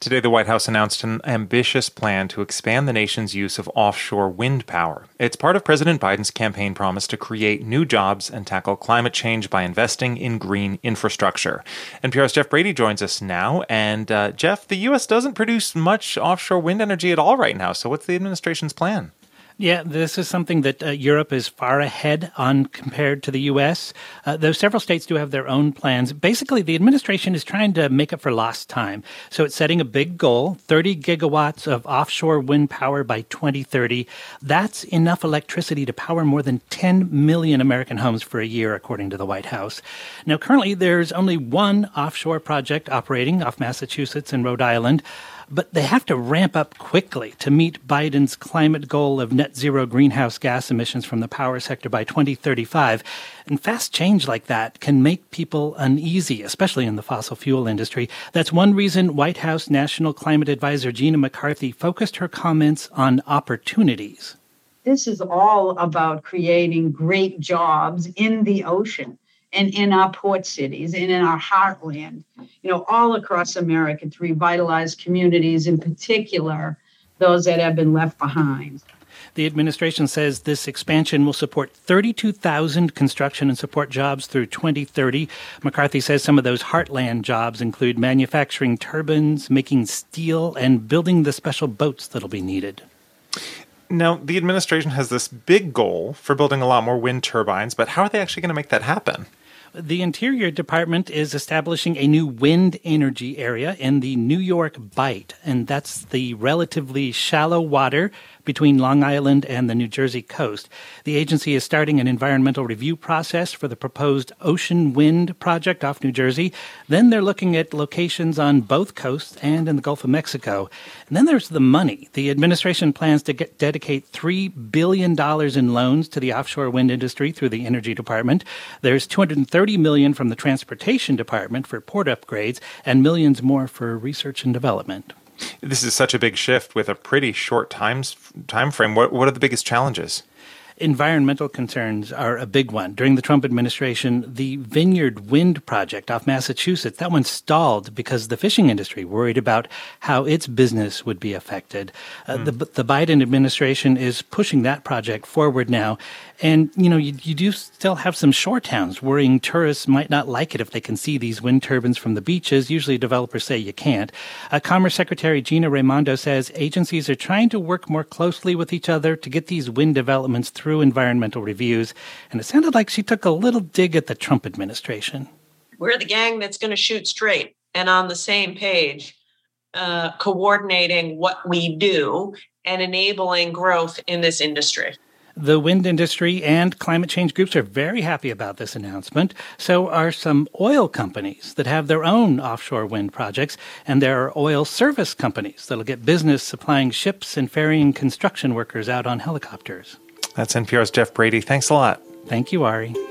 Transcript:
Today, the White House announced an ambitious plan to expand the nation's use of offshore wind power. It's part of President Biden's campaign promise to create new jobs and tackle climate change by investing in green infrastructure. NPR's Jeff Brady joins us now. And Jeff, the U.S. doesn't produce much offshore wind energy at all right now. So what's the administration's plan? Yeah, this is something that Europe is far ahead on compared to the U.S., though several states do have their own plans. Basically, the administration is trying to make up for lost time. So it's setting a big goal, 30 gigawatts of offshore wind power by 2030. That's enough electricity to power more than 10 million American homes for a year, according to the White House. Now, currently, there's only one offshore project operating off Massachusetts and Rhode Island. But they have to ramp up quickly to meet Biden's climate goal of net zero greenhouse gas emissions from the power sector by 2035. And fast change like that can make people uneasy, especially in the fossil fuel industry. That's one reason White House National Climate Advisor Gina McCarthy focused her comments on opportunities. This is all about creating great jobs in the ocean and in our port cities and in our heartland, all across America to revitalize communities, in particular, those that have been left behind. The administration says this expansion will support 32,000 construction and support jobs through 2030. McCarthy says some of those heartland jobs include manufacturing turbines, making steel, and building the special boats that'll be needed. Now, the administration has this big goal for building a lot more wind turbines, but how are they actually going to make that happen? The Interior Department is establishing a new wind energy area in the New York Bight, and that's the relatively shallow water between Long Island and the New Jersey coast. The agency is starting an environmental review process for the proposed Ocean Wind project off New Jersey. Then they're looking at locations on both coasts and in the Gulf of Mexico. And then there's the money. The administration plans to dedicate $3 billion in loans to the offshore wind industry through the Energy Department. There's $230 million from the Transportation Department for port upgrades and millions more for research and development. This is such a big shift with a pretty short time frame. What are the biggest challenges? Environmental concerns are a big one. During the Trump administration, the Vineyard Wind project off Massachusetts, that one stalled because the fishing industry worried about how its business would be affected. The Biden administration is pushing that project forward now. And, you do still have some shore towns worrying tourists might not like it if they can see these wind turbines from the beaches. Usually developers say you can't. Commerce Secretary Gina Raimondo says agencies are trying to work more closely with each other to get these wind developments through environmental reviews. And it sounded like she took a little dig at the Trump administration. We're the gang that's going to shoot straight and on the same page, coordinating what we do and enabling growth in this industry. The wind industry and climate change groups are very happy about this announcement. So are some oil companies that have their own offshore wind projects, and there are oil service companies that'll get business supplying ships and ferrying construction workers out on helicopters. That's NPR's Jeff Brady. Thanks a lot. Thank you, Ari.